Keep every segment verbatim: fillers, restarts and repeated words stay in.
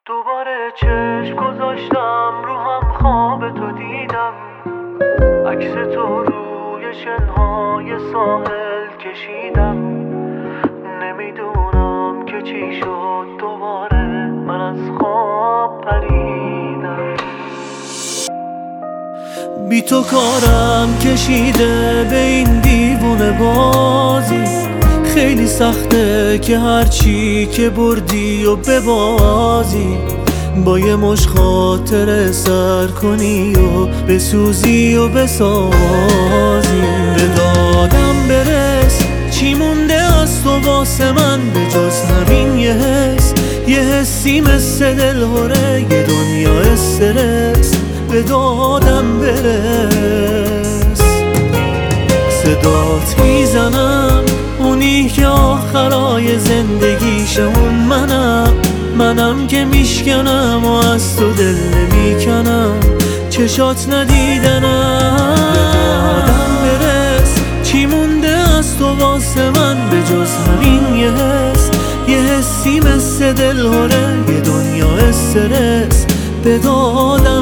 دوباره چشم گذاشتم رو هم خواب تو دیدم، عکس تو روی شنهای ساحل کشیدم. نمیدونم که چی شد دوباره من از خواب پریدم. بی تو کارم کشیده به این دیوونه بازی، خیلی سخته که هرچی که بردی و ببازی، با یه مش خاطره سر کنی و بسوزی و بسازی. به دادم برس چی مونده از تو واسه من به جز همین یه حس، یه حسی مثل دلهوره یه دنیا استرس. به دادم برس صدات میزنم، اونی که آخرای زندگیشه اون منم، منم که میشکنم و از تو دل نمیکنم، چشات ندیدنم. به دادم برس چی مونده از تو واسه من به جز همین یه حس، یه حسی مثل دلهوره یه دنیا استرس. به دادم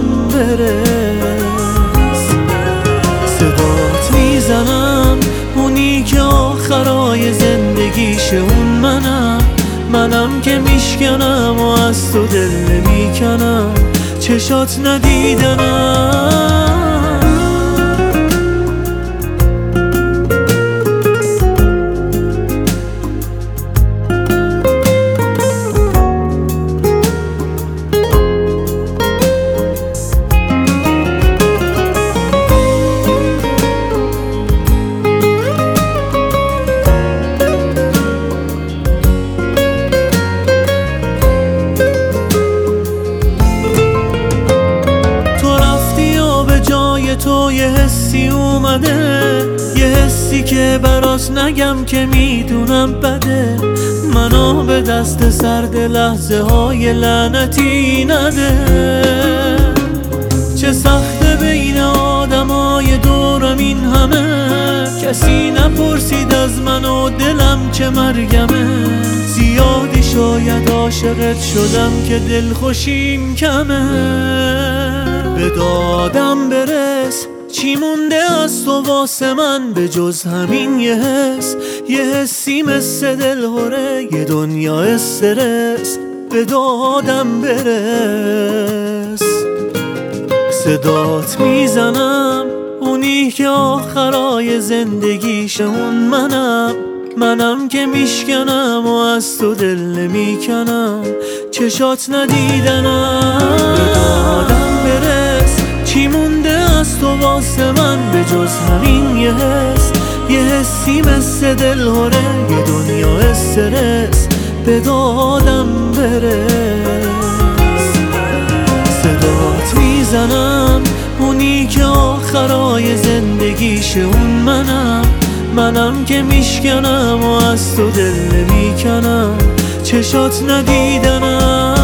برس صدات میزنم، اونی که آخرای زندگیشه اون منم، منم که میشکنم و از تو دل نمیکنم، چشات ندیدنم. تو یه حسی اومده، یه حسی که براش نگم که میدونم بده، منو به دست سرد لحظه های لعنتی نده. چه سخته بین آدم های دورم این همه، کسی نپرسید از من و دلم چه مرگمه. زیادی شاید عاشقت شدم که دل خوشیم کمه. به دادم برس چی مونده از تو واسه من به جز همین یه حس، یه حسی مثل دلهوره یه دنیا استرس. به دادم برس صدات میزنم، اونی که آخرای زندگیشه اون منم، منم که میشکنم و از تو دل نمیکنم، چشات ندیدنم. به دادم برس چی مونده از تو واسه من به جز همین یه حس، یه حسی مثل دلهوره یه دنیا استرس. به دادم برس صدات میزنم، اونی که آخرای زندگیشه اون منم، منم که میشکنم و از تو دل نمیکنم، چشات ندیدنم.